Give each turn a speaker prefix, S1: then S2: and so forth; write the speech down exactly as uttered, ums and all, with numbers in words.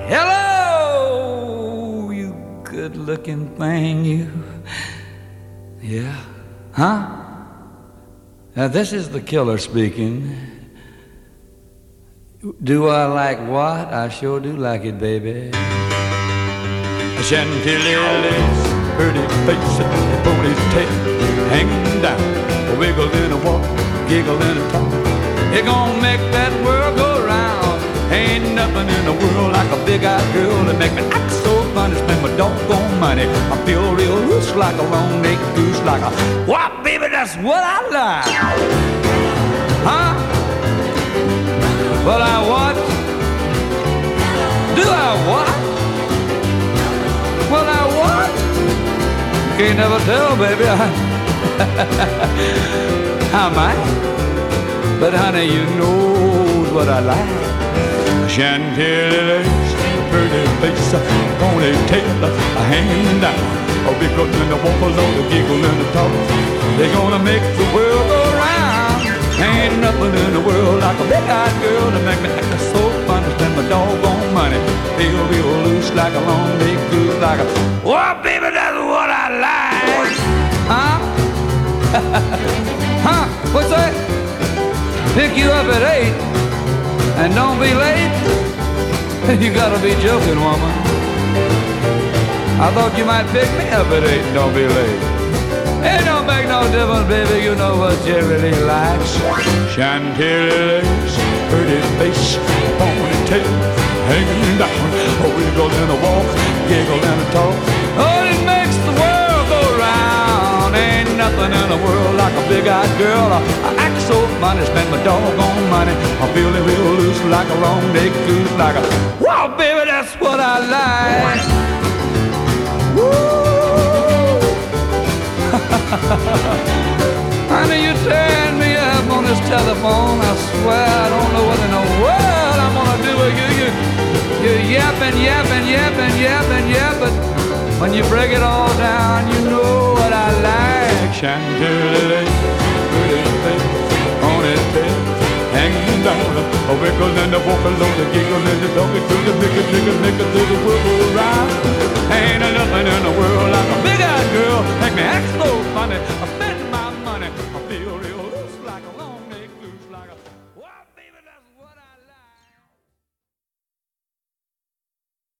S1: Hello, you good-looking thing, you. Yeah? Huh? Now, this is the killer speaking. Do I like what? I sure do like it, baby. Chantilly's pretty face, ponytail hanging down, a wiggle in a walk, giggle in a talk. It gon' make that world go round. Ain't nothing in the world like a big-eyed girl that make me act so funny, spend my doggone money. I feel real loose like a long-necked goose, like a wow, baby, that's what I like. Huh? Well, I what? Do I what? Well, I what? Can't never tell, baby. How am I? But honey, you knows what I like. Chantilly's pretty face, ponytail hanging down, a wiggle and a walk along, a giggle and a talk. They're gonna make the world go round. Ain't nothing in the world like a big-eyed girl to make me act so funny, spend my doggone money. Feel real loose like a long-necked goose, like a oh, baby, that's what I like. Huh? Huh? What's that? Pick you up at eight and don't be late. You gotta be joking, woman. I thought you might pick me up at eight and don't be late. It don't make no difference, baby. You know what you really likes. Chantilly's pretty face, ponytail hanging down, a wiggle and a walk, giggle and a talk. Oh, it makes the world go round. Ain't nothing in the world like a big-eyed girl. I, I act so funny, spend my doggone money. I'm feeling real loose like a long-necked goose, like a wow, baby, that's what I like. Woo! Honey, you tearing me up on this telephone. I swear I don't know what in the world I'm gonna do with you. You, you're yapping, yapping, yapping, yapping, yapping. When you break it all down, you know what I like. Chantilly, pretty face, ponytail hanging down, a wiggle and a walk along, a giggle and a dog, do the make it, make it, make it, do the wiggle around. Ain't nothing in the world like a big-eyed girl, make me act so funny.